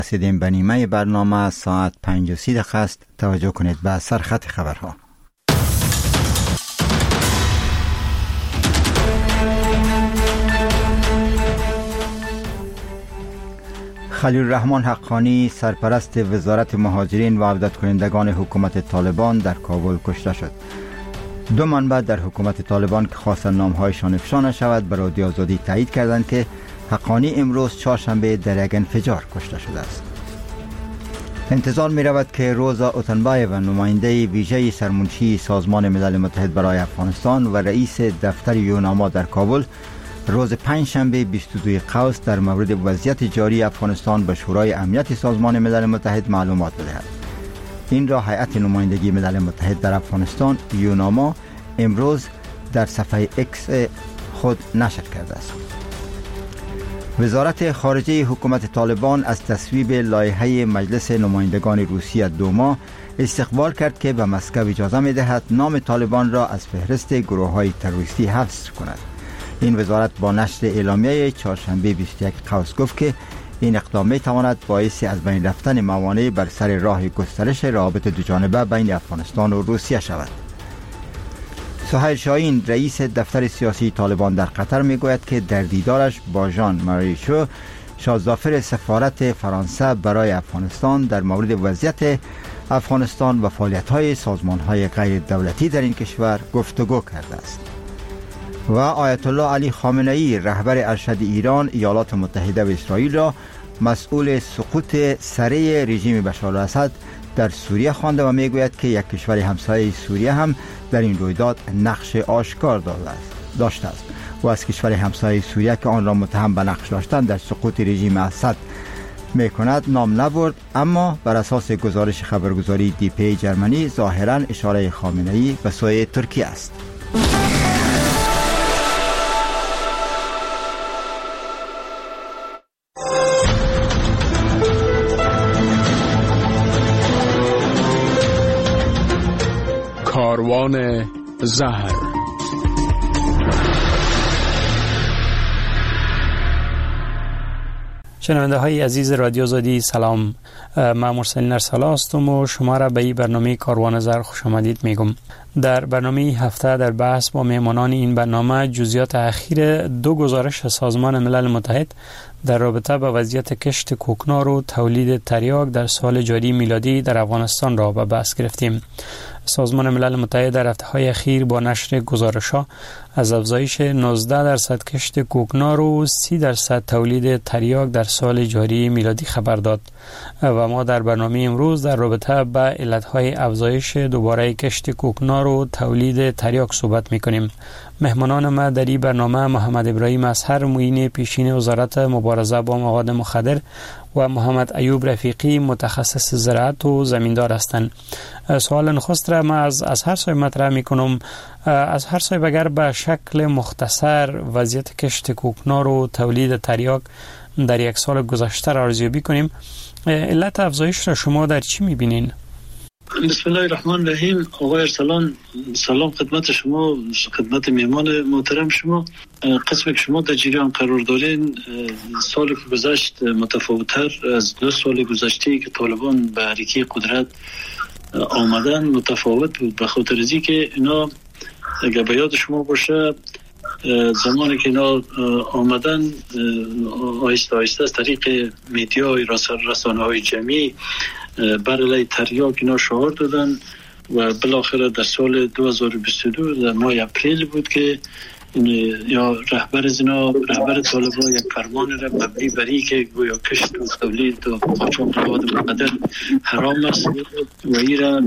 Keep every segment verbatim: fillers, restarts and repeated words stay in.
رسیدیم به نیمه برنامه. ساعت پنج و سی دقیقه است. توجه کنید به سرخط خبرها. خلیل الرحمن حقانی سرپرست وزارت مهاجرین و عودت کنندگان حکومت طالبان در کابل کشته شد. دو منبع در حکومت طالبان که خواستند نامهایشان افشا نشود به رادیو آزادی تایید کردند که حقانی امروز چهارشنبه در یک انفجار کشته شده است. انتظار می رود که روزا اوتنبایو نماینده ویژه سرمنشی سازمان ملل متحد برای افغانستان و رئیس دفتر یوناما در کابل روز پنجشنبه بیست و دو قوس در مورد وضعیت جاری افغانستان به شورای امنیت سازمان ملل متحد معلومات بدهد. این را هیئت نمایندگی ملل متحد در افغانستان یوناما امروز در صفحه اکس خود نشر کرده است. وزارت خارجه حکومت طالبان از تصویب لایحه مجلس نمایندگان روسیه دوما استقبال کرد که به مسکو اجازه می دهد نام طالبان را از فهرست گروه های تروریستی حذف کند. این وزارت با نشر اعلامیه چهارشنبه بیست و یک قوس گفت که این اقدام می تواند باعث از بین رفتن موانع بر سر راه گسترش روابط دوجانبه بین افغانستان و روسیه شود. سهیل شاهین رئیس دفتر سیاسی طالبان در قطر می گوید که در دیدارش با ژان ماریشو شاهزادفر سفارت فرانسه برای افغانستان در مورد وضعیت افغانستان و فعالیت‌های سازمان‌های غیر دولتی در این کشور گفتگو کرده است. و آیت الله علی خامنه‌ای رهبر ارشد ایران ایالات متحده و اسرائیل را مسئول سقوط سریع رژیم بشار الاسد در سوریه خوانده و میگوید که یک کشور همسایه سوریه هم در این رویداد نقش آشکار داشته است و از کشور همسایه سوریه که آن را متهم به نقش داشتن در سقوط رژیم اسد میکند نام نبرد، اما بر اساس گزارش خبرگزاری دی پی جرمنی ظاهرا اشاره خامنه‌ای به سوی ترکیه است. کاروان زهر. شنونده های عزیز رادیو آزادی سلام، من مرسل ارسلا هستم و شما را به این برنامه کاروان زهر خوش آمدید میگم. در برنامه هفته در بحث با مهمانان این برنامه جزئیات اخیر دو گزارش سازمان ملل متحد در رابطه با وضعیت کشت کوکنار و تولید تریاک در سال جاری میلادی در افغانستان را به بحث گرفتیم. سازمان ملل متحد در هفته‌های اخیر با نشر گزارش‌ها از افزایش نوزده درصد کشت کوکنار و سی درصد تولید تریاک در سال جاری میلادی خبر داد و ما در برنامه امروز در رابطه با علت‌های افزایش دوباره کشت کوکنار و تولید تریاک صحبت می‌کنیم. مهمانان ما در این برنامه محمد ابراهیم اصهر معین پیشین وزارت مبارزه با مواد مخدر و محمد ایوب رفیقی متخصص زراعت و زمیندار هستند. سوال نخست را من از از هر صاحب مطرح میکنم. از هر صاحب اگر به شکل مختصر وضعیت کشت کوکنار و تولید تریاک در یک سال گذشته را ارزیابی کنیم، علت افزایش را شما در چی میبینین؟ بسم الله الرحمن الرحیم. آقای ارسلان، سلام خدمت شما، خدمت میهمان محترم شما. قسمی که شما در جریان قرار دارین، سال که گذشت متفاوت‌تر از دو سال گذشته که طالبان به حرکت قدرت آمدن متفاوت بود، به خاطر از اینکه اینا اگر به یاد شما باشه زمانی که اینا آمدن آهسته آهسته از طریق میدیا رسانه های جمعی بر علیه تریاک اینا شعار دادن و بالاخره در سال دو هزار و بیست و دو در ماه اپریل بود که یا رهبر زنا رهبر طالبان یک فرمان را مبنی بر این که گویا کشت و تولید و قاچاق مواد مخدر حرام است و این را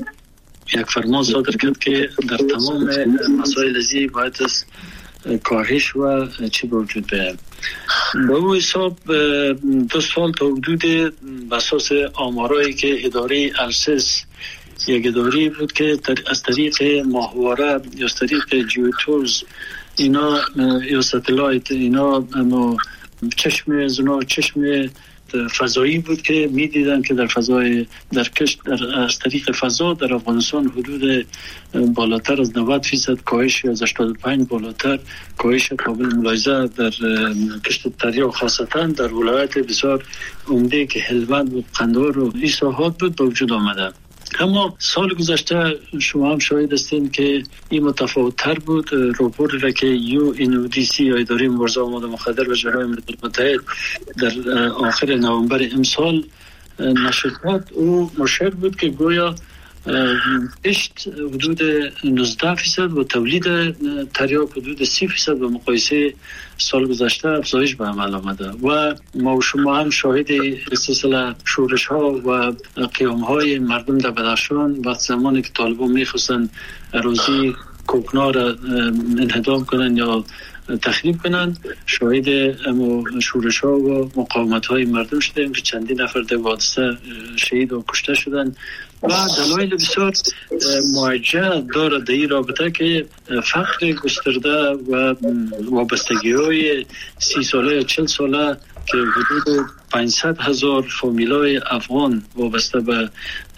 یک فرمان صادر کرد که در تمام مسائل ازی باید از کاهش و چی به وجود بیاید. به او حساب دو سال تا حدود به اساس آمارایی که اداره السس یک اداره بود که از طریق ماهواره یا از طریق جیوتورز اینا یا ستلایت اینا چشم زنا چشم فضایی بود که میدیدن که در فضای در کشت در از طریق فضا در افغانستان حدود بالاتر از نود درصد کاهش از هشتاد و پنج بالاتر کاهش قابل ملاحظه در کشت تریاک خاصتا در ولایت بسیار عمده که هلمند و قندهار و این ساحات بود به وجود آمده. اما سال گذشته شما هم شاهد هستین که این متفاوت تر بود. راپور را که یو ان او دی سی یا اداره مبارزه با مواد مخدر و جرائم ملل متحد در آخر نوامبر امسال نشر کرد، او مشهر بود که گویا کشت حدود نوزده درصد و تولید تریاک حدود سی درصد به مقایسه سال گذشته افزایش به عمل آمده و ما و شما هم شاهد سلسله شورش ها و قیام های مردم در بدخشان وقت زمانی که طالبان میخواستن اراضی کوکنار را انهدام کنن یا تخریب کنن، شاهد اما شورش ها و مقاومت های مردم شدیم که چندین نفر در حادثه شهید و کشته شدن و دلایل بسیار موجه دارد در این رابطه که فقر گسترده و وابستگی های سی ساله یا چل ساله که حدود پانصد هزار فامیلای افغان وابسته به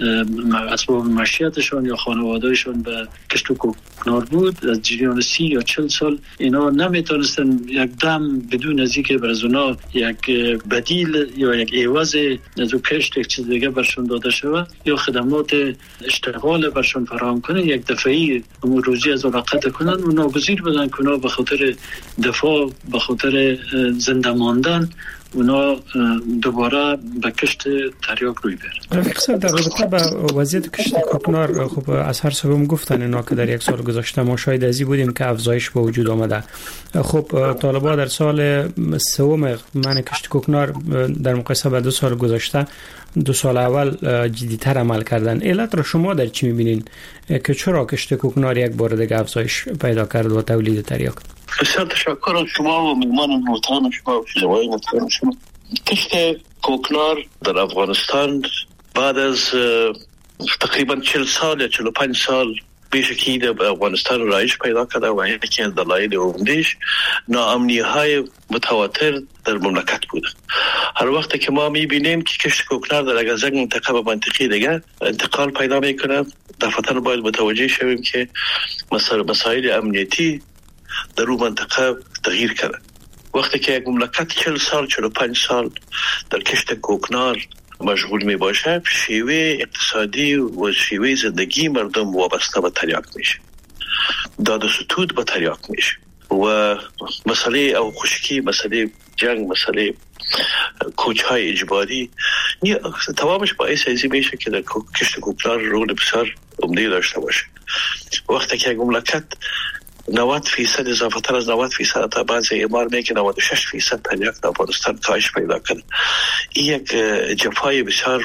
اسباب معیشتشان یا خانوادهشان به کشت و کوکنار بود، از جریان سی یا چل سال اینا نمیتونستن یک دم بدون از اینکه بر از اونا یک بدیل یا یک عوض از او کشت یک چیز دیگه برشون داده شود یا خدمات اشتغال برشون فراهم کنن، یک دفعی امور روزی از اونا قطع کنن و ناگزیر بدن که اونا به خاطر دفاع به خاطر زنده ماندن اونا دوباره به کشت تریاک روی برن. رفیق صاحب، در رابطه با وضعیت کشت کوکنار خب از هر سبب گفتن اینا که در یک سال گذشته ما شاهد ازی بودیم که افزایش به وجود آمده. خب طالبان در سال سوم من کشت کوکنار در مقایسه با دو سال گذشته دو سال اول جدی‌تر عمل کردن. علت را شما در چی می‌بینین که چرا کشت کوکنار یک بار دیگه افزایش پیدا کرد و تولید تریاک؟ بسیار تشکر از شما و مهمان محترم شما و شنوای محترم شما. کشت کوکنار در افغانستان بعد از تقریبا چهل سال یا چهل و پنج سال بیشکی در افغانستان رایج پیدا کرده و یکی از دلایل عمده‌اش ناامنی های متواتر در مملکت بوده. هر وقت که ما میبینیم که کشت کوکنار در از یک منطقه به منطقه دیگر انتقال پیدا میکنه، دفعتاً باید متوجه شویم که مسائل امنیتی در اون منطقه تغییر کرده. وقتی که یک مملکت چهل سال چهل و پنج سال در کشت کوکنار مشغول می باشه، شیوه اقتصادی و شیوه زندگی مردم وابسته به تریاک میشه، داد و ستود به تریاک میشه و مسئله او خشکی، مسئله جنگ، مسئله کوچهای اجباری تمامش باعث ازی میشه که در کشت کوکنار رول بسیار عمده داشته باشه. وقتی که یک مملکت نود فیصد اضافه تر از نود فیصد تا بعضی امار میگه نود و شش فیصد تریاک در افغانستان کاهش پیدا کرد. این یک جفای بسیار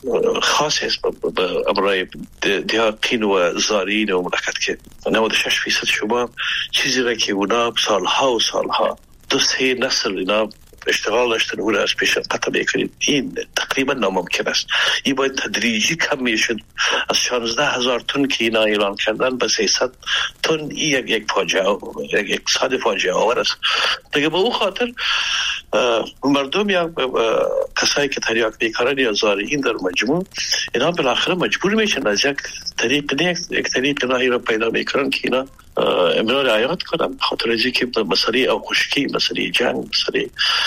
خاص است به امرای دیاقین و زارین و مملکت که نود و شش فیصد شما چیزی را که اونا سالها و سالها دو سه نسل اینا اشتغال داشتن او را از پیش قطع میکنید، این تقریبا ناممکن است. این باید تدریجی کم میشد از شانزده هزار تن که اینا اعلان کردن به سیصد تن. این یک یک فاجعه یک اقتصاد فاجعه آور است. دیگه به اون خاطر مردم یا کسایی که تریاک میکارن یا زارعین در مجموع اینا بالاخره مجبور میشن از یک طریق نه یک طریق نهایی را پیدا میکنن که اینا امرار رعایت کنن، خاطر ازی که مسئله او خشکی، مسئله جنگ، مسئله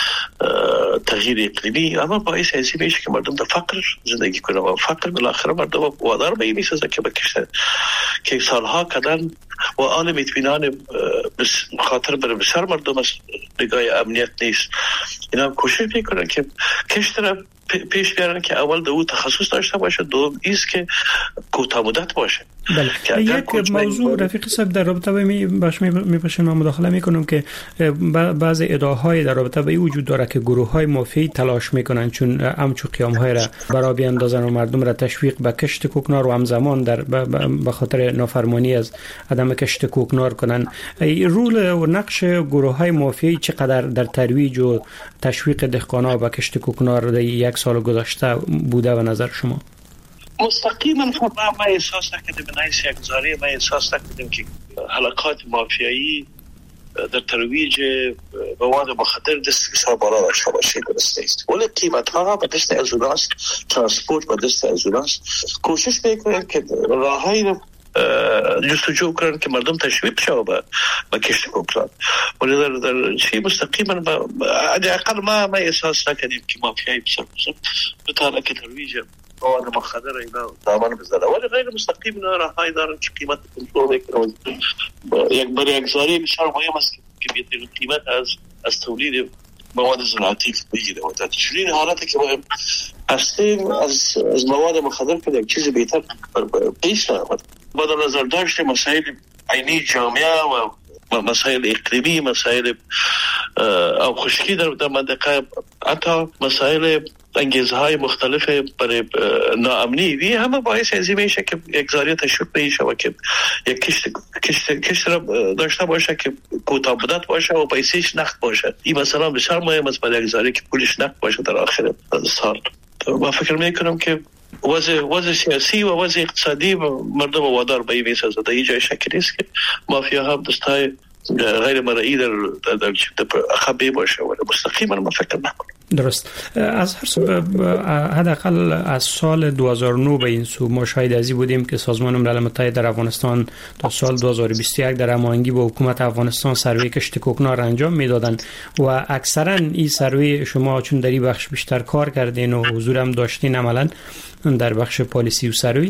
تغییر اقلیمی اما باعث ازی میشه که مردم در فقر زندگی کنن و فقر بالاخره مردم وادار به این میسازن که بکشن که سالها کردن و آن اطمینان خاطر بر بسیار مردم از نگاه امنیت نیست. اینا هم کوشش میکنن که کشت را پیش بیارن که اول دو تخصص داشته باشه، دوم ایست که کوتاه مدت باشه. بله. یک موضوع رفیق صاحب در رابطه با می باش میپاشم من مداخله میکنم که بعض ادعاهای در رابطه با این وجود داره که گروه های مافیایی تلاش میکنن چون همچو قیام های را برای بیاندازن و مردم را تشویق به کشت کوکنار و همزمان در به خاطر نافرمانی از عدم کشت کوکنار کنن. رول و نقش گروه های مافیایی چقدر در ترویج و تشویق دهقانا به کشت کوکنار در یک سال گذشته بوده و نظر شما؟ مستقیما خب ما احساس نکردیم، به نحیث یک زاری ما احساس نکردیم که حلقات مافیایی در ترویج مواد مخدر دست بسیار بالا داشته باشه درست نیست، ولی قیمت ها به دست از اوناست، ترانسپورت به دست از اوناست. کوشش میکنن که راههای جستجو کنن که مردم تشویق شوه به به کشت کوکلان، ولی در در چی مستقیما اقل ما ما احساس نکنیم که مافیایی بسیار بسیار بتانه که ترویج مواد مخدر اینا دامن بزنه، ولی غیر مستقیم اینا راههایی دارن که قیمت کنترل میکنن. یک برای اگزاری بسیار مهم است که بیشترین قیمت از از تولید مواد زراعتی بگیره و در چنین حالتی که ما هستیم از از مواد مخدر که یک چیز بهتر پیش نمیاد. با در نظر داشت مسائل عینی جامعه و مسائل اقلیمی، مسائل او خشکی در در منطقه، حتی مسائل انگیزه های مختلف برای ناامنی وی همه باعث ازی میشه که یک زاری تشویق میشه و که یک کشت کشت کشت را داشته باشه که کوتاه مدت باشه و پیسش نقد باشه. این مثلا بسیار مهم است برای یک زاری که پولش نقد باشه در آخر سال. من فکر میکنم که وضع وضع سیاسی و وضع اقتصادی مردم وادار به این میسازه. در این جای شک نیست که مافیا هم دستای غیر مرئی در در خبی باشه و مستقیما ما فکر نکنم. درست. از هر سو حداقل از سال دو هزار و نه به این سو ما شاهد ازی بودیم که سازمان ملل متحد در افغانستان تا سال دو هزار و بیست و یک در هماهنگی با حکومت افغانستان سروی کشت کوکنار انجام میدادند و اکثرا این سروی شما چون در این بخش بیشتر کار کردین و حضور هم داشتین عملا در بخش پالیسی و سروی،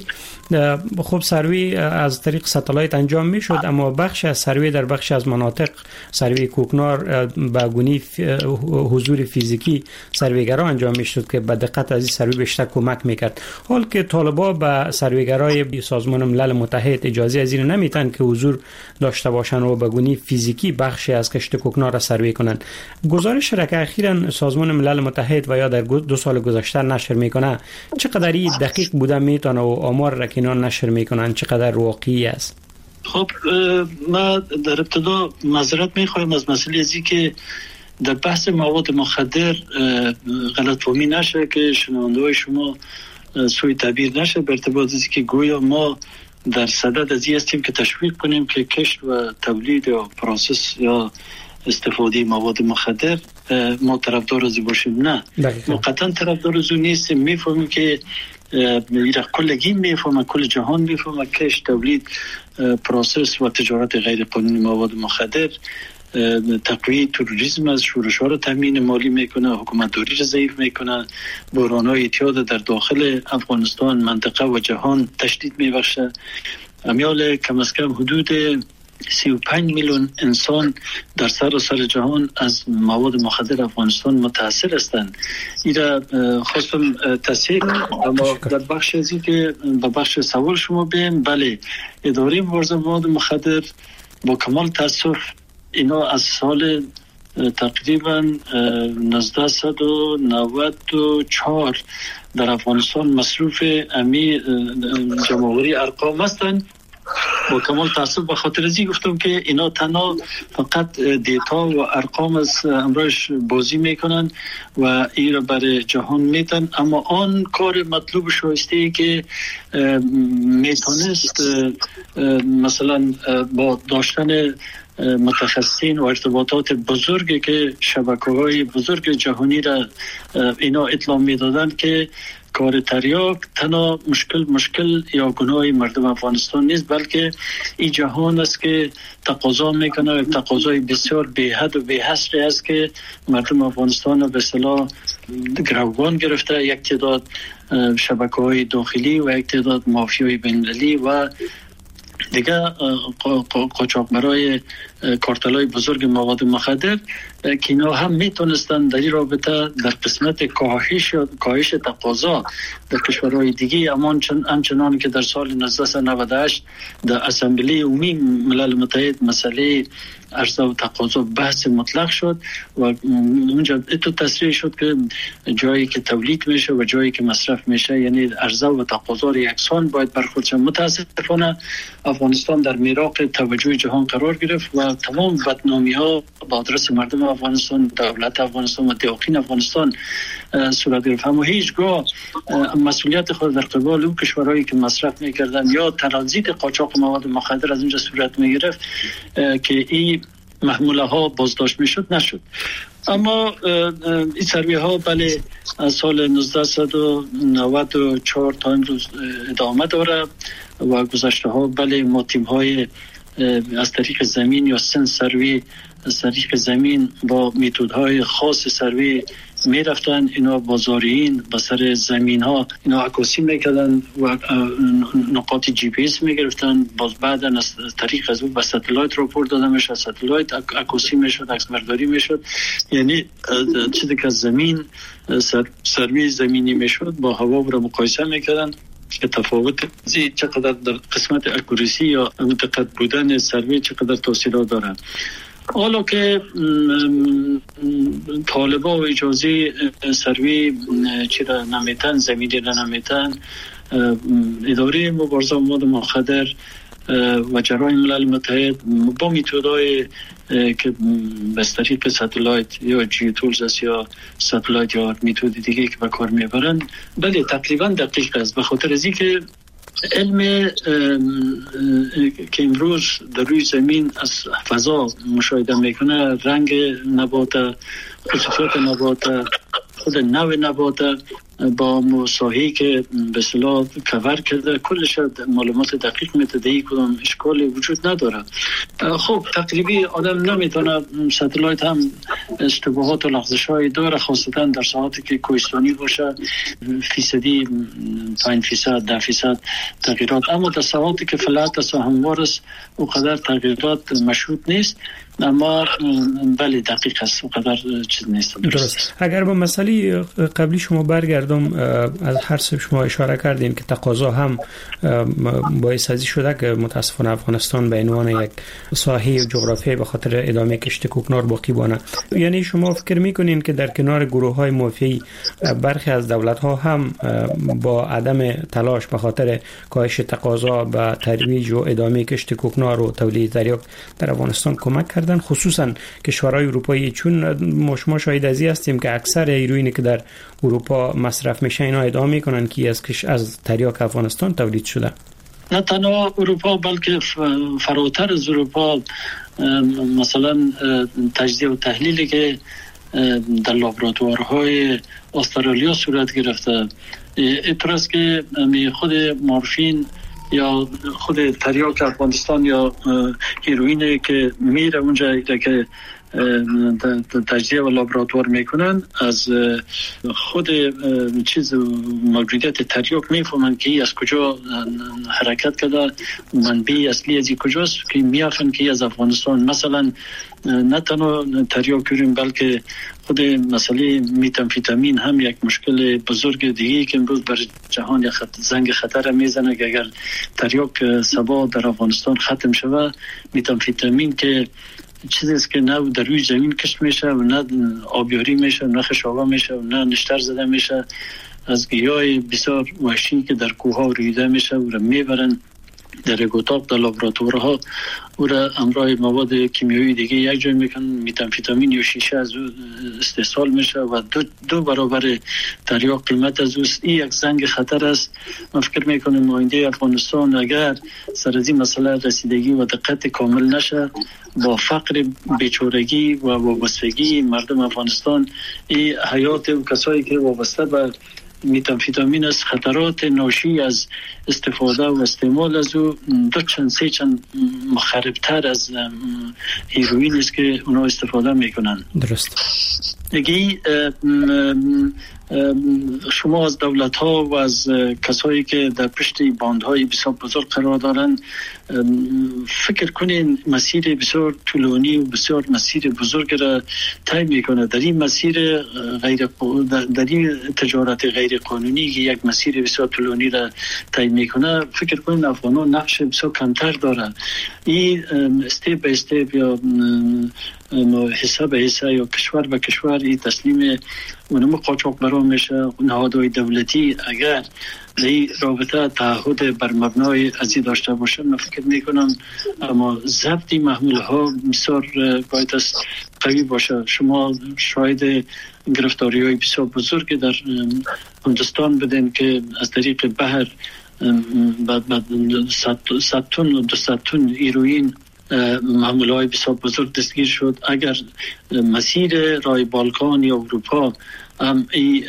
خب سروی از طریق ستالایت انجام می شد، اما بخش از سروی در بخش از مناطق سروی کوکنار با گونی حضور فیزیکی سرویگرا انجام می شد که به دقت از این سروی بیشتر کمک می کرد. حال که طالبا به سرویگرای سازمان ملل متحد اجازه از این نمیتن که حضور داشته باشن و به گونی فیزیکی بخشی از کشت کوکنار را سروی کنن. گزارش را که اخیراً سازمان ملل متحد و یا در دو سال گذشته نشر میکنه چقدر دقیق بوده میتونه و آمار را که اینا نشر میکنن چقدر واقعی است؟ خب ما در ابتدا معذرت میخوایم از مسئله ازی که در بحث مواد مخدر غلطفهمی نشه که شنونده های شما سوء تعبیر نشه به ارتباط ازی که گویا ما در صدد ازی هستیم که تشویق کنیم که کشت و تولید یا پروسس یا استفاده مواد مخدر ما طرفدار ازی باشیم. نه، ما قطعا طرفدار ازو نیستیم. میفهمیم که ایره کلگی میفهمه، کل جهان میفهمه کشت، تولید، پروسس و تجارت غیر قانونی مواد مخدر تقویت تروریسم از شورش‌ها را تامین مالی میکنه، حکومت داری را ضعیف میکنه، بحران‌های اعتیاد در داخل افغانستان، منطقه و جهان تشدید میبخشه. امیال کم از کم حدود سی و پنج میلیون انسان در سراسر جهان از مواد مخدر افغانستان متاثر هستند. ایرا خواستم تصحیح اما در بخش ازی که به بخش سوال شما بیم، بله اداره مبارزه مواد مخدر با کمال تاسف اینا از سال تقریبا نوزده نود و چهار در افغانستان مصروف امی جمهوری ارقام هستند. با کمال تاسف به خاطر ازی گفتم که اینا تنها فقط دیتا و ارقام از امرش بازی میکنن و این را برای جهان میتن، اما آن کار مطلوب شایسته ای که میتونست مثلا با داشتن متخصصین و ارتباطات بزرگی که شبکه‌های بزرگ جهانی را اینا اطلاع میدادن که کار تریاک تنها مشکل مشکل یا گناه مردم افغانستان نیست، بلکه این جهان است که تقاضا میکنه، تقاضای بسیار بی‌حد و بی‌حصری است که مردم افغانستان رو به اصطلاح گروگان گرفته. یک تعداد شبکه‌های داخلی و یک تعداد مافیای بین‌المللی و دیگه قاچاقبرای کارتلای بزرگ مواد مخدر که اینا هم میتونستن در این رابطه در قسمت کاهش کاهش تقاضا در کشورهای دیگه اما همچنان که در سال نوزده نود و هشت در اسامبلی عمومی ملل متحد مسئله عرضه و تقاضا بحث مطلق شد و اونجا اتو تصریح شد که جایی که تولید میشه و جایی که مصرف میشه یعنی عرضه و تقاضا یکسان باید برخورد شود. متاسفانه افغانستان در میراق توجه جهان قرار گرفت و تمام بدنامی ها با آدرس مردم افغانستان، دولت افغانستان و دیاقین افغانستان صورت گرفت. اما هیچگاه مسئولیت خود در قبال اون کشورهایی که مصرف میکردن یا ترانزیت قاچاق مواد مخدر از اونجا صورت میگرفت که این محموله ها بازداشت میشد نشد. اما این سروی ها بله از سال نوزده نود و چهار تا امروز ادامه داره و گذشته ها بله ما تیم های از طریق زمین یا سن سروی از طریق زمین با میتودهای خاص سروی می رفتن، اینا بازاریین با سر زمین ها اینا عکاسی میکردن و نقاط جی پی اس می گرفتن، باز بعدا از طریق از اون به ستلایت راپورت داده میشد، ستلایت عکاسی میشد، عکس برداری میشد. یعنی چیزی که از زمین سر سروی زمینی میشد با هوا رو مقایسه میکردن که تفاوت زی چقدر در قسمت اکوریسی یا دقت بودن سروی چقدر تاثیرات دارن. حالا که طالبا و اجازه سروی چرا نمیتن، زمینی را نمیتن، اداره مبارزه با مواد مخدر و جرایم ملل متحد با میتودهای که به طریق ستلایت یا جیو تولز است یا ستلایت یا میتود دیگه که به کار میبرن بله تقریبا دقیق است، به خاطر از اینکه علم که امروز در روی زمین از فضا مشاهده میکنه، رنگ نبات، خصوصیات نبات، خود نوع نبات با مساحی که به اصطلاح کور کرده کلش معلومات دقیق میده، هیچ کدام اشکالی وجود نداره. خب تقریبی آدم نمیتونه، ستلایت هم اشتباهات و لغزش‌های داره، خاصتا در ساعاتی که کوهستانی باشه فیصدی پنج فیصد ده فیصد تغییرات، اما در ساعاتی که فلات است و هموار است اونقدر تغییرات مشهود نیست، اما بله دقیق است، اونقدر چیز نیست. درست. اگر با مسئله قبلی شما برگردم، از هر سه شما اشاره کردین که تقاضا هم باعث ازی شده که متاسفانه افغانستان به عنوان یک ساحه جغرافیایی به خاطر ادامه کشت کوکنار باقی بانه. یعنی شما فکر میکنین که در کنار گروه های مافیایی برخی از دولت ها هم با عدم تلاش به خاطر کاهش تقاضا به ترویج و ادامه کشت کوکنار و تولید تریاک در افغانستان کمک کردن، خصوصا کشورهای اروپایی؟ چون ما شما شاهد ازی هستیم که اکثر هیروئینی که در اروپا مصرف میشه اینا ادعا میکنن که از کش از تریاک افغانستان تولید شده. نه تنها اروپا بلکه فراتر از اروپا، مثلا تجزیه و تحلیلی که در لابراتوارهای استرالیا صورت گرفته، اعتراض که خود مورفین یا خود تریاک افغانستان یا هیروئین که میره اونجا که تجزیه و لابراتوار میکنن، از خود چیز موجودیت تریاک میفهمن که از کجا حرکت کرده، منبع اصلی از کجاست، که میافن که از افغانستان. مثلا نه تنها تریاک کریم بلکه خود مسئله میتامفیتامین هم یک مشکل بزرگ دیگه که امروز بر جهان یک خط زنگ خطر میزنه که اگر تریاک سبا در افغانستان ختم شوه، میتامفیتامین که چیزی است که نه در روی زمین کشت میشه و نه آبیاری میشه، نه خشابه میشه و نه نشتر زده میشه، از گیاه بسیار وحشی که در کوه ها ریده میشه و را میبرن در یک اتاق در لابراتوارها او را همراه مواد کیمیایی دیگه یک جای میکنن، میتامفیتامین یا شیشه از او استحصال میشه و دو, دو برابر تریاک قیمت از اوست. این یک زنگ خطر است. من فکر میکنم آینده افغانستان اگر سر از این مسئله رسیدگی و دقت کامل نشه، با فقر، بیچارگی و وابستگی مردم افغانستان، این حیات و کسایی که وابسته به میتامفیتامین است، خطرات ناشی از استفاده و استعمال از او دو چند سه چند مخربتر از هیروئین است که اونا استفاده میکنن. درست. دیگه شما از دولت ها و از کسایی که در پشت باندهای بسیار بزرگ قرار دارن فکر کنین مسیر بسیار طولانی و بسیار مسیر بزرگ را طی میکنه. در این مسیر غیر در این تجارت غیر قانونی که یک مسیر بسیار طولانی را طی میکنه، فکر کنین افغانان نقش بسیار کمتر دارن. این استیپ به استیپ یا حصه به حصه یا کشور به کشور این تسلیم اونم قاچاق برا میشه. نهادهای دولتی اگر این رابطه تعهد بر مبنای ازی داشته باشه، من فکر میکنم اما ضبط محموله ها بسیار باید است قوی باشه. شما شاید گرفتاری های بسیار بزرگ در هندوستان بدین که از طریق بحر بعد بعد صد تن و دوصد تن هیروئین معامله‌های بسیار بزرگ دستگیر شد. اگر مسیر راه بالکان یا اروپا هم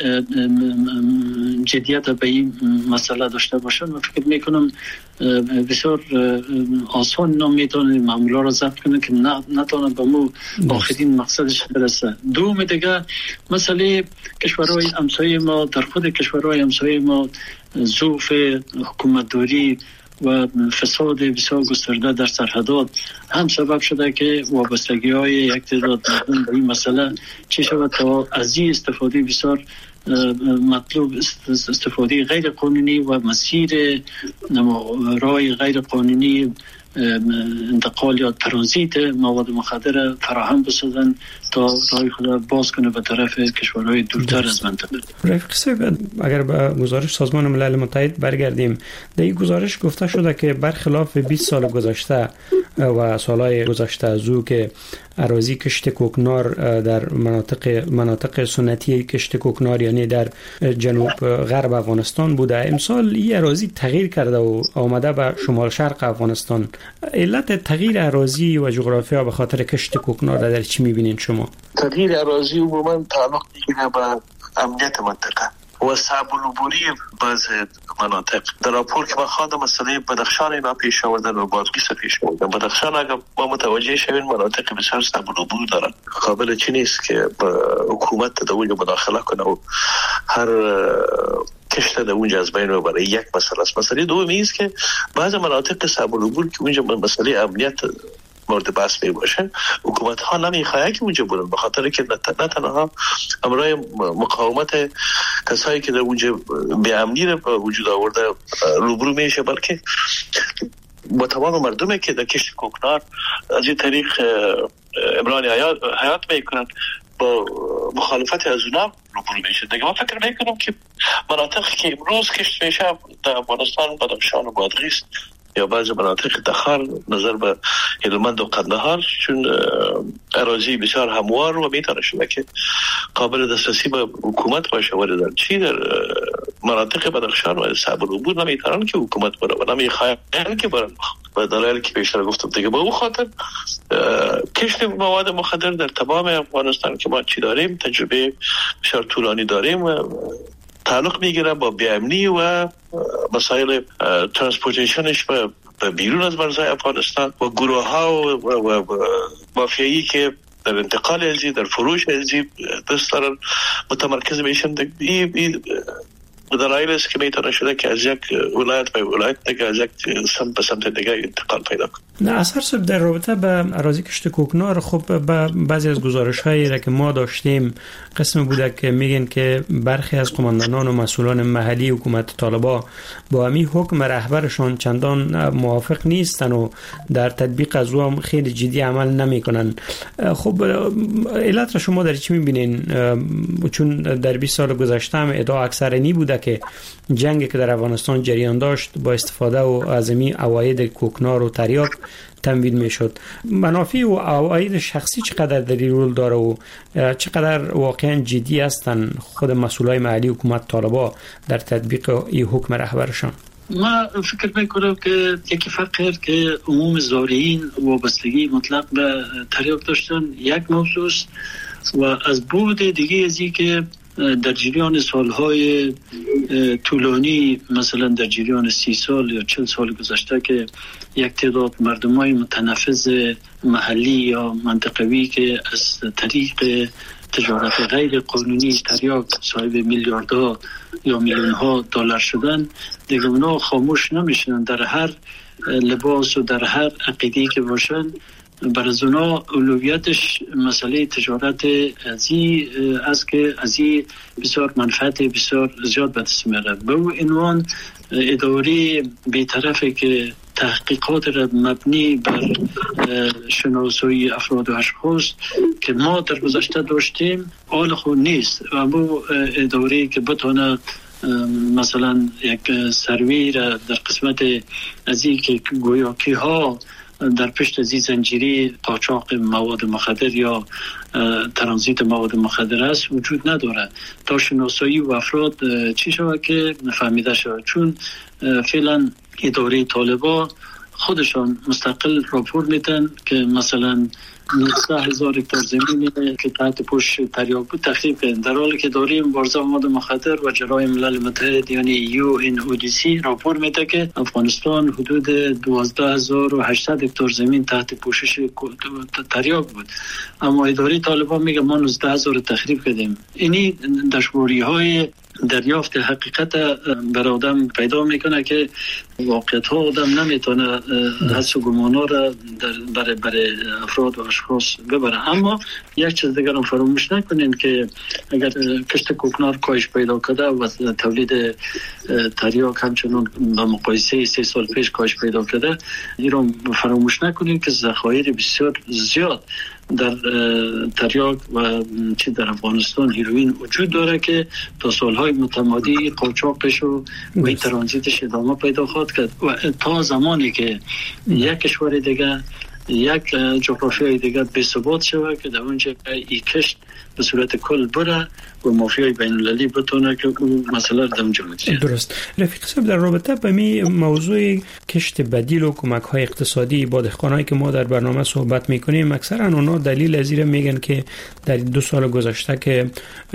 این جدیت به این مسئله داشته باشن، من فکر میکنم بسیار آسان نمیتونه معامله را ضبط کنه که نتونه به مو آخرین مقصدش برسه. دوم دیگه مسئله کشورهای همسایه ما، در خود کشورهای همسایه ما ضعف حکومتداری و فساد بسیار گسترده در سرحدات هم سبب شده که وابستگی های یک تعداد مردم به این مسئله چه شود تا از این استفاده بسیار مطلوب استفاده غیر قانونی و مسیر راه غیر قانونی انتقال یا ترانزیت مواد مخدر فراهم بسازن تا راه خود باز کنه به طرف کشورهای دورتر از منطقه. رفیق صاحب، اگر به گزارش سازمان ملل متحد برگردیم، در این گزارش گفته شده که برخلاف بیست سال گذشته و سالهای گذشته از او که اراضی کشت کوکنار در مناطق مناطق سنتی کشت کوکنار یعنی در جنوب غرب افغانستان بوده، امسال این اراضی تغییر کرده و آمده به شمال شرق افغانستان. علت تغییر اراضی و جغرافیا به خاطر کشت کوکنار در چی می‌بینید شما؟ تغییر اراضی عموما تعلق می‌گیره به امنیت منطقه و صعب العبوری بعض مناطق. در راپور که من خواندم مسئله بدخشان اینا پیش آوردن و بادغیس پیش آوردن. بدخشان اگر ما متوجه شویم مناطق بسیار صعب العبور دارن، قابل چی نیست که حکومت در اونجا مداخله کنه و هر کشته در اونجا از بین ببره. یک مسئله است. مسئله دومی است که بعض مناطق صعب العبور که اونجا مسئله امنیت مورد بحث می باشه، حکومت ها نمیخواه که اونجا برن، به خاطر که نه تنها امرای مقاومت کسایی که در اونجا به امنی رو وجود آورده روبرو میشه، بلکه با تمام مردمی که در کشت کوکنار از این طریق امران حیات, حیات میکنن با مخالفت از اونا روبرو میشه. دیگه من فکر میکنم که مناطق که امروز کشت میشه در افغانستان، بدخشان و بادغیس یا بعضی مناطق تخار نظر به هلمند و قندهار، چون اراضی بسیار هموار و میتونه شده که قابل دسترسی به حکومت باشه، ولی در چی در مناطق بدخشان و صعب العبور نمیتونن که حکومت بره و نمیخواین که برن. و دلایلی که بیشتر گفتم دیگه به اون خاطر کشت مواد مخدر در تمام افغانستان که ما چی داریم، تجربه بسیار طولانی داریم و تعلق میگیره با بی‌امنی و مسائل ترانسپورتیشنش به بیرون از مرزهای افغانستان و گروه ها و, و, و مافیایی که در انتقال ارزی، در فروش ارزی دست دارن متمرکز میشن. این دلایل است که میتونه شده که از یک ولایت به ولایت دیگه، از یک سمت به سمت دیگه انتقال پیدا کنه. نه اثر صاحب در رابطه به اراضی کشت کوکنار، خب به بعضی از گزارش هایی را که ما داشتیم قسم بوده که میگن که برخی از قماندانان و مسئولان محلی حکومت طالبان با همین حکم رهبرشان چندان موافق نیستن و در تطبیق از او هم خیلی جدی عمل نمیکنن. خب علت را شما در چی میبینین؟ چون در بیست سال گذشته هم ادعا اکثرینی بوده که جنگی که در افغانستان جریان داشت با استفاده و عظمی عواید کوکنار و تریاک تمویل میشد. منافع و عواید شخصی چقدر در این رول داره و چقدر واقعا جدی هستن خود مسئولای محلی حکومت طالبان در تطبیق این حکم رهبرشان؟ ما فکر میکنم که یکی فرق هست که عموم زارعین وابستگی مطلق به تریاک داشتن، یک موضوع و از بود دیگه از این که در جریان سالهای طولانی، مثلا در جریان سی سال یا چل سال گذشته که یک تعداد مردمای متنفذ محلی یا منطقوی که از طریق تجارت غیر قانونی تریاک صاحب میلیاردها یا میلیونها دلار شدن، دیگه اونا خاموش نمیشن. در هر لباس و در هر عقیده‌ای که باشن، برای اونا اولویتش مسئله تجارت ازی است که ازی بسیار منفعت بسیار زیاد به دست میاره. به اون عنوان اداره بی‌طرفی که تحقیقات را مبنی بر شناسایی افراد و اشخاص که ما در گذشته داشتیم حال خود نیست. و اما اداره که بتونه مثلا یک سروی را در قسمت ازی که گویاکی ها در پشت از این زنجیره قاچاق مواد مخدر یا ترانزیت مواد مخدر است وجود نداره تا شناسایی و افراد چی شود که فهمیده شود. چون فعلا اداره طالبان خودشان مستقل راپور میدن که مثلا نوزده هزار هکتار زمینی که تحت پوش تریاک بود تخریب کردن، در حالی که داریم مبارزه با مواد مخدر و جرائم ملل متحد یعنی یو ان او دی سی راپور میده که افغانستان حدود دوازده هزار و هشتصد هکتار زمین تحت پوشش تریاک بود، اما اداره طالبان میگه ما نوزده هزار تخریب کردیم. اینی دشواری های دریافت حقیقت بر آدم پیدا میکنه که واقعیت ها آدم نمیتونه حس و گمانا را برای برای افراد و اشخاص ببره. اما یک چیز دیگر هم فراموش نکنین که اگر کشت کوکنار کاهش پیدا کرده و تولید تریاک همچنان به مقایسه سه سال پیش کاهش پیدا کرده، این رو فراموش نکنین که ذخایر بسیار زیاد در تریاک و چی در افغانستان هیروئین وجود داره که تا سالهای متمادی قاچاقش و این ترانزیتش ادامه پیدا خواهد کرد و تا زمانی که یک کشور دیگه یک جغرافیای دیگه به ثبات شود که در اونجا این کشت به صورت کل بره و مافیای بین المللی بتونه که اون مسئله در اونجا مدیریت. درست. رفیق صاحب، در رابطه با می موضوع کشت بدیل و کمک های اقتصادی با دهقانایی که ما در برنامه صحبت میکنیم، اکثرا اونا دلیل از این میگن که در دو سال گذشته که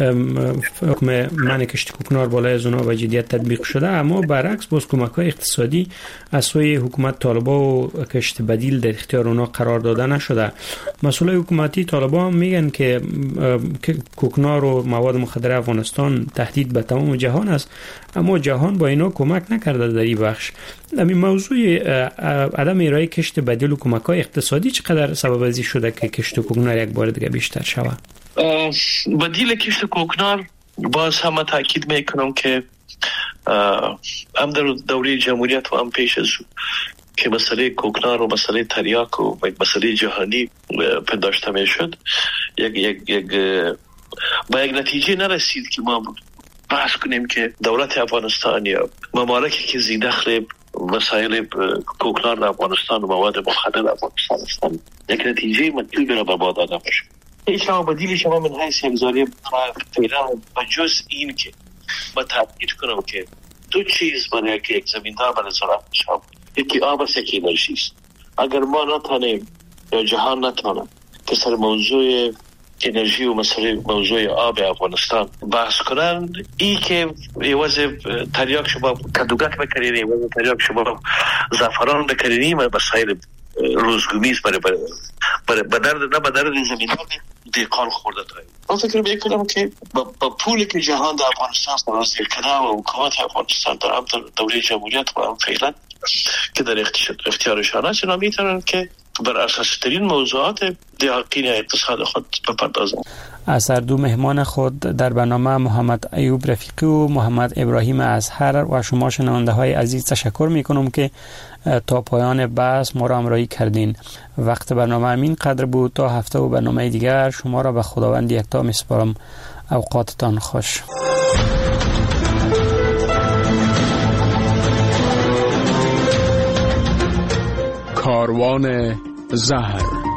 حکم منع کشت کوکنار بالای از اونا و جدیت تطبیق شده، اما برعکس باز کمک های اقتصادی از سوی حکومت طالبان و کشت بدیل در اختیار اونا قرار داده نشده. مسئولای حکومتی طالبان میگن که کوکنار و مواد مخدر افغانستان تهدید به تمام جهان است، اما جهان با اینا کمک نکرده در این بخش. همین موضوع عدم ارائه کشت بدیل و کمک‌های اقتصادی چقدر سبب ازی شده که کشت کوکنار یک بار دیگه بیشتر شود؟ بدیل کشت کوکنار باز هم تاکید میکنم که هم در دوره جمهوریت و هم پیش از که مسئله کوکنار و مسئله تریاک و مسئله جهانی پنداشته میشد، یک یک یک با یک نتیجه نرسید که ما بحث کنیم که دولت افغانستان یا ممالکی که زی دخل مسائل کوکنار در افغانستان و مواد مخدر در افغانستان هستند یک نتیجه مطلوبی را به ما داده باشه. هیچ شما بدیل شما من حیث یک زاری فعلا و جز این که ما تاکید کنم که دو چیز برای که یک زمیندار برای زراعت شما، یکی آب است، یکی انرژی است. اگر ما نتانیم یا جهان نتانه که سر موضوع انرژی و مسئله موضوع آب افغانستان بحث کنند، ای که یوازه تریاک شما کدوگک بکنید، یوازه تریاک شما زعفران بکنید، مسائل روزگونی است برای برای بدر نه بدر زمینان دیقان خورده داریم. من فکر میکنم که با پولی که جهان در افغانستان سرازیر کرده و حکومت افغانستان در هم دوره جمهوریت و هم فعلا که در اختیارشان است، اینا میتونن که بر اساس ترین موضوعات دیاقین اقتصاد خود بپردازند. از هر دو مهمان خود در برنامه محمد ایوب رفیقی و محمد ابراهیم ازهر و شما شنونده های عزیز تشکر میکنم که تا پایان بحث ما را همراهی کردین. وقت برنامه همین قدر بود. تا هفته و برنامه دیگر شما را به خداوند یکتا میسپارم. اوقاتتان خوش. کاروان زهر